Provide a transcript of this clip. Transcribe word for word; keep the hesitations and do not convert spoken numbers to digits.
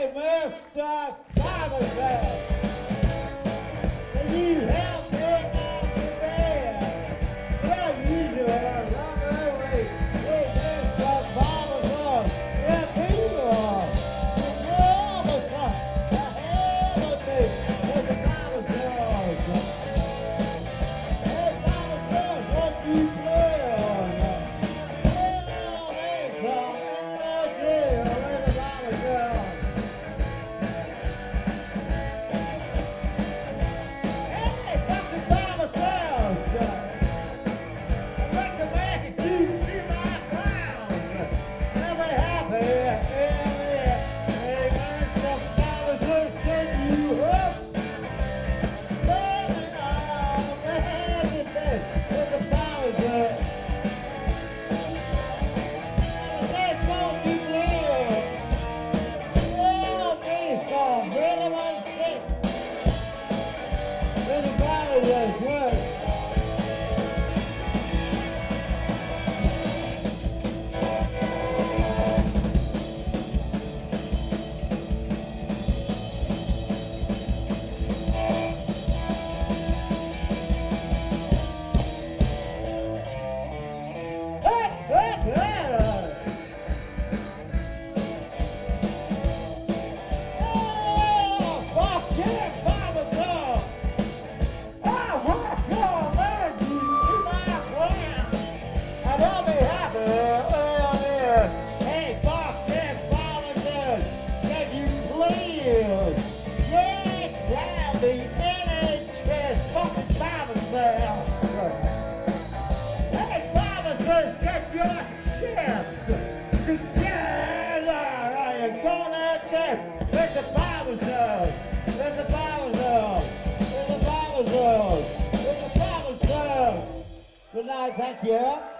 Hey, Mister Thomas, can you help me out today? Yeah, usually I run away. Hey, Mister Thomas, yeah, people. Yeah, Mister Hell with me. Mister Thomas, hey, Thomas, what you play on? Yeah, Mister Energy, Mister Thomas. Good. Get your chips together! I am going out there. Let the Bible says. Let the Bible says. Let the Bible says. Let the Bible says. Good night, thank you.